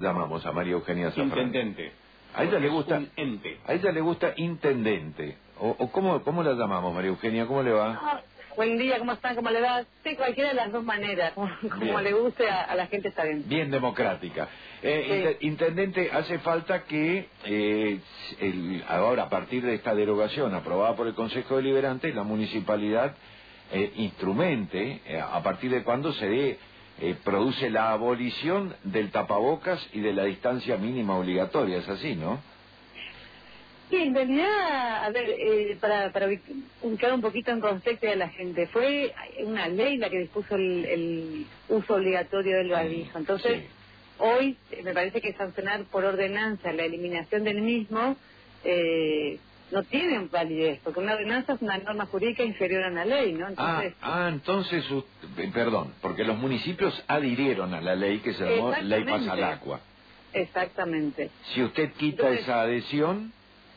llamamos a María Eugenia Zafrán? Intendente. A ella le gusta un ente. A ella le gusta intendente. O ¿cómo la llamamos, María Eugenia? ¿Cómo le va? Ah, buen día, ¿cómo están? ¿Cómo le va? Sí, cualquiera de las dos maneras, como le guste a la gente está bien. Bien democrática. Sí. Intendente, hace falta que ahora, a partir de esta derogación aprobada por el Consejo Deliberante, la municipalidad instrumente a partir de cuándo produce la abolición del tapabocas y de la distancia mínima obligatoria. Es así, ¿no? Sí, en realidad, a ver, para ubicar un poquito en contexto de la gente, fue una ley la que dispuso el uso obligatorio del barbijo. Entonces, sí. Hoy me parece que sancionar por ordenanza la eliminación del mismo no tiene validez, porque una ordenanza es una norma jurídica inferior a una ley, ¿no? Entonces, entonces, perdón, porque los municipios adhirieron a la ley que se llamó Ley Pasalacqua. Exactamente. Si usted quita esa adhesión...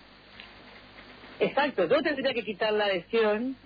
Exacto, yo tendría que quitar la adhesión,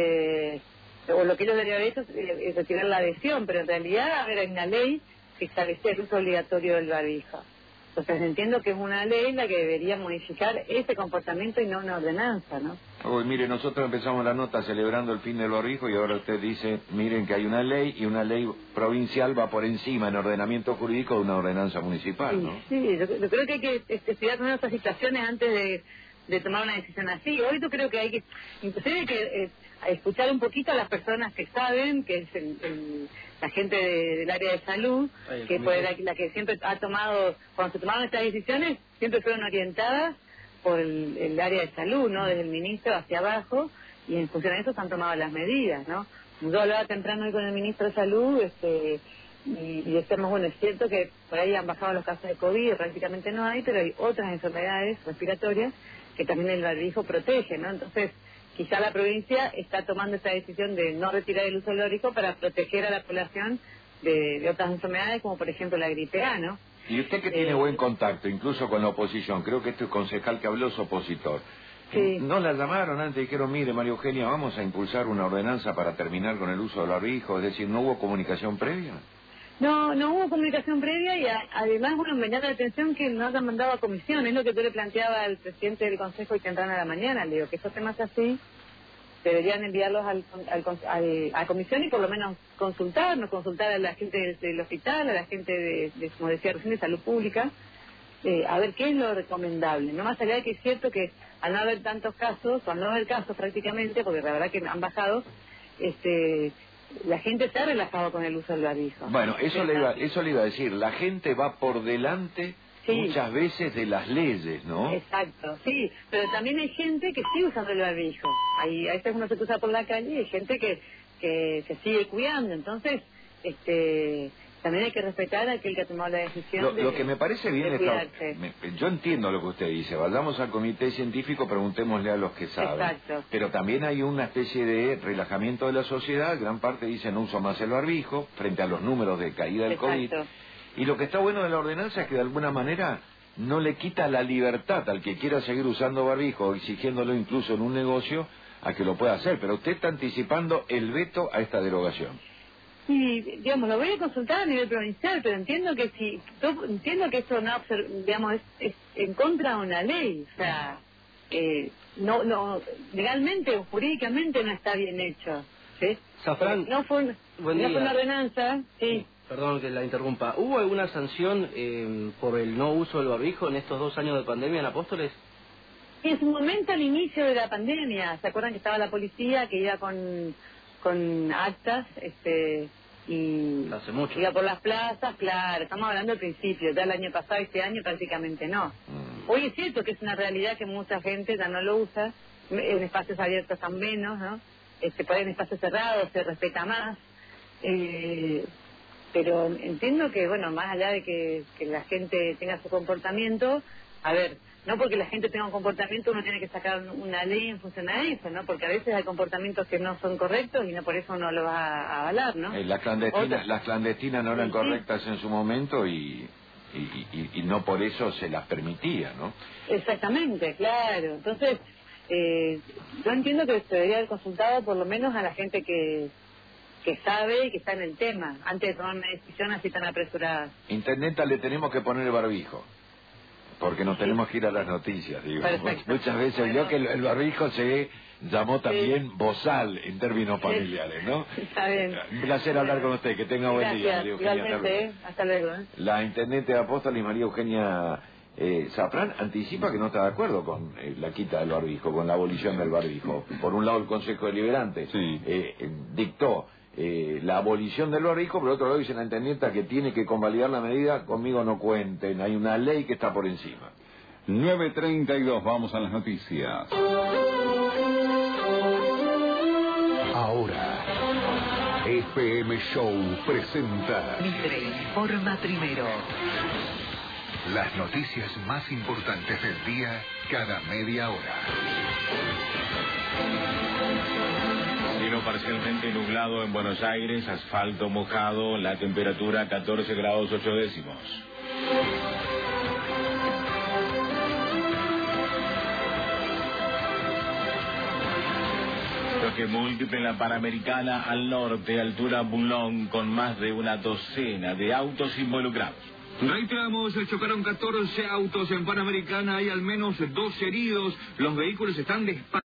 o lo que yo debería haber hecho es retirar la adhesión, pero en realidad, a ver, hay una ley que establece el uso obligatorio del barbijo. Entonces entiendo que es una ley la que debería modificar ese comportamiento y no una ordenanza, ¿no? Uy, mire, nosotros empezamos la nota celebrando el fin del barbijo y ahora usted dice, miren que hay una ley y una ley provincial va por encima en ordenamiento jurídico de una ordenanza municipal, ¿no? Sí, yo creo que hay que estudiar todas estas situaciones antes de tomar una decisión así. Hoy yo creo que hay que, inclusive hay que escuchar un poquito a las personas que saben, que es la gente del área de salud, que fue la que siempre ha tomado, cuando se tomaron estas decisiones, siempre fueron orientadas por el área de salud, ¿no? Desde el ministro hacia abajo, y en función de eso se han tomado las medidas, ¿no? Yo hablaba temprano hoy con el ministro de salud, y decíamos, bueno, es cierto que por ahí han bajado los casos de COVID, prácticamente no hay, pero hay otras enfermedades respiratorias que también el barbijo protege, ¿no? Entonces, quizá la provincia está tomando esta decisión de no retirar el uso del barbijo para proteger a la población de otras enfermedades, como por ejemplo la gripe A, ¿no? Y usted que tiene buen contacto, incluso con la oposición, creo que este concejal que habló es opositor. Sí. ¿No la llamaron antes? Dijeron, mire, María Eugenia, vamos a impulsar una ordenanza para terminar con el uso del barbijo. Es decir, ¿no hubo comunicación previa? No hubo comunicación previa y además, bueno, me llama la atención que no hayan mandado a comisión. Es lo que yo le planteaba al presidente del Consejo y temprano a la mañana. Le digo que esos temas así deberían enviarlos a comisión y por lo menos consultar a la gente del hospital, a la gente como decía recién, de salud pública, a ver qué es lo recomendable. No más allá de que es cierto que al no haber tantos casos, o al no haber casos prácticamente, porque la verdad que han bajado, la gente se ha relajado con el uso del barbijo. Bueno, eso le iba a decir, la gente va por delante muchas veces de las leyes, ¿no? Exacto, sí, pero también hay gente que sigue usando el barbijo. A veces uno se cruza por la calle y hay gente que se sigue cuidando, entonces también hay que respetar a aquel que ha tomado la decisión lo que me parece bien yo entiendo lo que usted dice, vayamos al comité científico, preguntémosle a los que saben. Exacto. Pero también hay una especie de relajamiento de la sociedad, gran parte dice no uso más el barbijo, frente a los números de caída del COVID. Y lo que está bueno de la ordenanza es que de alguna manera no le quita la libertad al que quiera seguir usando barbijo, exigiéndolo incluso en un negocio, a que lo pueda hacer. Pero usted está anticipando el veto a esta derogación. Sí, digamos, lo voy a consultar a nivel provincial, pero entiendo que esto no, digamos, es en contra de una ley, o sea, no, legalmente o jurídicamente no está bien hecho, ¿sí? Zafrán, no fue una ordenanza, sí. Perdón que la interrumpa. ¿Hubo alguna sanción por el no uso del barbijo en estos 2 años de pandemia en Apóstoles? En su momento, al inicio de la pandemia, ¿se acuerdan que estaba la policía que iba con actas, y hace mucho iba por las plazas? Claro, estamos hablando del principio, ya el año pasado, este año prácticamente no. Hoy es cierto que es una realidad que mucha gente ya no lo usa, en espacios abiertos están menos, ¿no? Por ahí en espacios cerrados se respeta más, pero entiendo que, bueno, más allá de que la gente tenga su comportamiento, a ver, no porque la gente tenga un comportamiento uno tiene que sacar una ley en función a eso, ¿no? Porque a veces hay comportamientos que no son correctos y no por eso uno lo va a avalar, ¿no? Las clandestinas no eran correctas en su momento y no por eso se las permitía, ¿no? Exactamente, claro. Entonces, yo entiendo que se debería haber consultado por lo menos a la gente que que sabe y que está en el tema, antes de tomar una decisión así tan apresurada. Intendenta, le tenemos que poner el barbijo, porque nos tenemos que ir a las noticias, digo. Muchas veces vio que el barbijo se llamó también bozal en términos familiares, ¿no? Está bien. Un placer hablar con usted, que tenga buen día, María Eugenia. Igualmente, hasta luego. La intendente de Apóstoles, María Eugenia Safrán, anticipa que no está de acuerdo con la quita del barbijo, con la abolición del barbijo. Por un lado el Consejo Deliberante dictó la abolición del barbijo, por otro lado dice la intendenta que tiene que convalidar la medida, conmigo no cuenten, hay una ley que está por encima. 9:32, vamos a las noticias. Ahora, FM Show presenta Mitre informa primero. las noticias más importantes del día cada media hora. Cielo parcialmente nublado en Buenos Aires, asfalto mojado, la temperatura 14 grados 8 décimos. Choque múltiple en la Panamericana al norte, altura Boulogne, con más de una docena de autos involucrados. Reiteramos, chocaron 14 autos en Panamericana, hay al menos 2 heridos, los vehículos están